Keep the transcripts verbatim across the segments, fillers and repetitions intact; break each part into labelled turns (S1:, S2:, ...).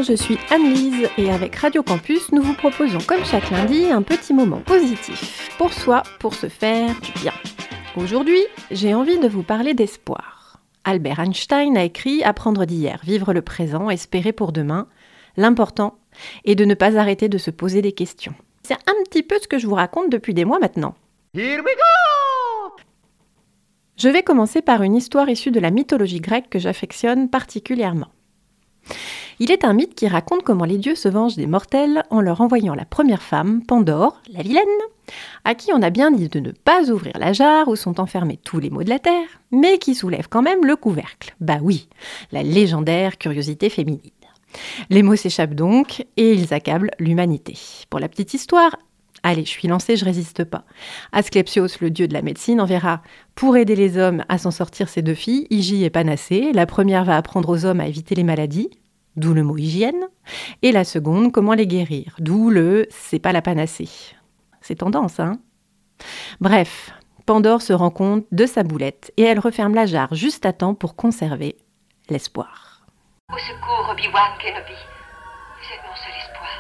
S1: je suis Anne-Lise et avec Radio Campus, nous vous proposons comme chaque lundi un petit moment positif pour soi, pour se faire du bien. Aujourd'hui, j'ai envie de vous parler d'espoir. Albert Einstein a écrit « Apprendre d'hier, vivre le présent, espérer pour demain. L'important est de ne pas arrêter de se poser des questions. » C'est un petit peu ce que je vous raconte depuis des mois maintenant. Here we go! Je vais commencer par une histoire issue de la mythologie grecque que j'affectionne particulièrement. Il est un mythe qui raconte comment les dieux se vengent des mortels en leur envoyant la première femme, Pandore, la vilaine, à qui on a bien dit de ne pas ouvrir la jarre où sont enfermés tous les maux de la terre, mais qui soulève quand même le couvercle. Bah oui, la légendaire curiosité féminine. Les mots s'échappent donc et ils accablent l'humanité. Pour la petite histoire, allez, je suis lancée, je résiste pas. Asclépios, le dieu de la médecine, enverra pour aider les hommes à s'en sortir ses deux filles, Hygie et Panacée. La première va apprendre aux hommes à éviter les maladies, d'où le mot hygiène, et la seconde, comment les guérir, d'où le « c'est pas la panacée ». C'est tendance, hein ? Bref, Pandore se rend compte de sa boulette et elle referme la jarre juste à temps pour conserver l'espoir.
S2: Au secours, Obi-Wan Kenobi. Vous êtes mon seul espoir.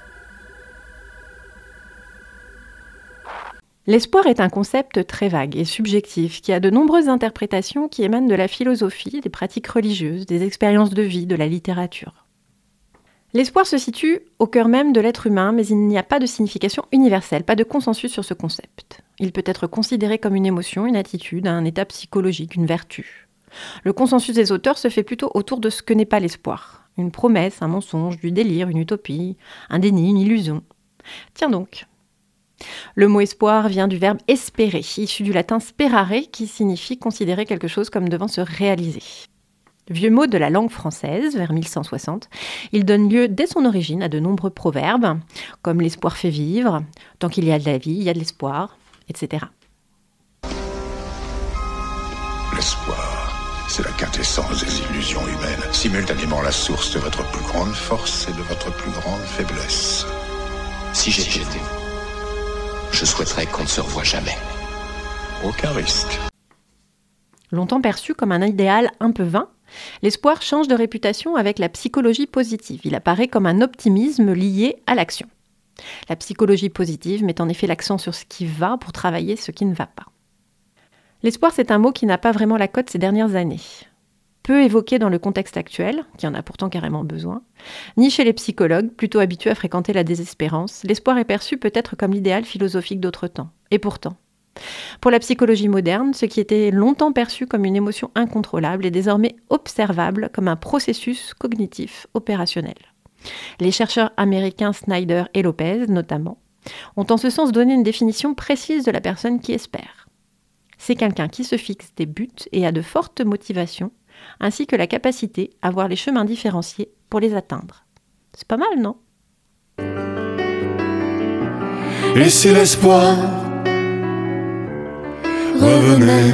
S1: L'espoir est un concept très vague et subjectif qui a de nombreuses interprétations qui émanent de la philosophie, des pratiques religieuses, des expériences de vie, de la littérature. L'espoir se situe au cœur même de l'être humain, mais il n'y a pas de signification universelle, pas de consensus sur ce concept. Il peut être considéré comme une émotion, une attitude, un état psychologique, une vertu. Le consensus des auteurs se fait plutôt autour de ce que n'est pas l'espoir. Une promesse, un mensonge, du délire, une utopie, un déni, une illusion. Tiens donc. Le mot espoir vient du verbe espérer, issu du latin sperare, qui signifie considérer quelque chose comme devant se réaliser. Vieux mot de la langue française, vers mille cent soixante, il donne lieu dès son origine à de nombreux proverbes, comme l'espoir fait vivre, tant qu'il y a de la vie, il y a de l'espoir, et cetera.
S3: L'espoir, c'est la quintessence des illusions humaines, simultanément la source de votre plus grande force et de votre plus grande faiblesse.
S4: Si j'étais vous, je souhaiterais qu'on ne se revoie jamais.
S3: Aucun risque.
S1: Longtemps perçu comme un idéal un peu vain, l'espoir change de réputation avec la psychologie positive. Il apparaît comme un optimisme lié à l'action. La psychologie positive met en effet l'accent sur ce qui va pour travailler ce qui ne va pas. L'espoir, c'est un mot qui n'a pas vraiment la cote ces dernières années. Peu évoqué dans le contexte actuel, qui en a pourtant carrément besoin, ni chez les psychologues, plutôt habitués à fréquenter la désespérance, l'espoir est perçu peut-être comme l'idéal philosophique d'autre temps. Et pourtant, pour la psychologie moderne, ce qui était longtemps perçu comme une émotion incontrôlable est désormais observable comme un processus cognitif opérationnel. Les chercheurs américains Snyder et Lopez, notamment, ont en ce sens donné une définition précise de la personne qui espère. C'est quelqu'un qui se fixe des buts et a de fortes motivations, ainsi que la capacité à voir les chemins différenciés pour les atteindre. C'est pas mal, non ?
S5: Et si l'espoir revenait,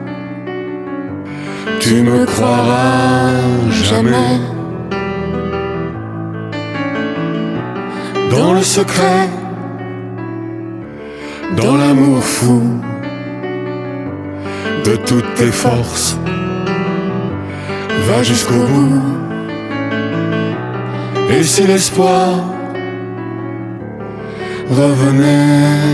S5: tu me croiras jamais. Dans le secret, dans l'amour fou de toutes tes forces, va jusqu'au bout. Et si l'espoir revenait,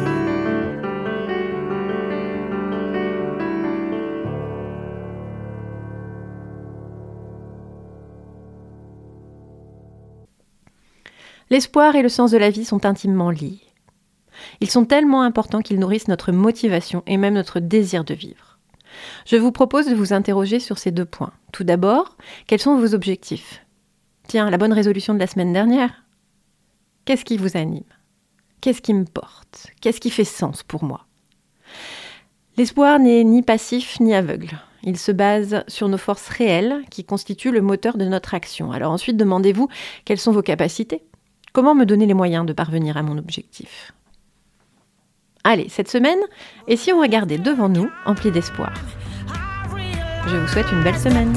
S1: l'espoir et le sens de la vie sont intimement liés. Ils sont tellement importants qu'ils nourrissent notre motivation et même notre désir de vivre. Je vous propose de vous interroger sur ces deux points. Tout d'abord, quels sont vos objectifs ? Tiens, la bonne résolution de la semaine dernière ? Qu'est-ce qui vous anime ? Qu'est-ce qui me porte ? Qu'est-ce qui fait sens pour moi ? L'espoir n'est ni passif ni aveugle. Il se base sur nos forces réelles qui constituent le moteur de notre action. Alors ensuite, demandez-vous quelles sont vos capacités ? Comment me donner les moyens de parvenir à mon objectif ? Allez, cette semaine, et si on regardait devant nous, empli d'espoir ? Je vous souhaite une belle semaine.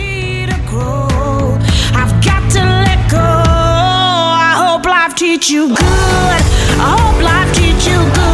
S6: I've got to let go. I hope life treats you good. I hope life treats you good.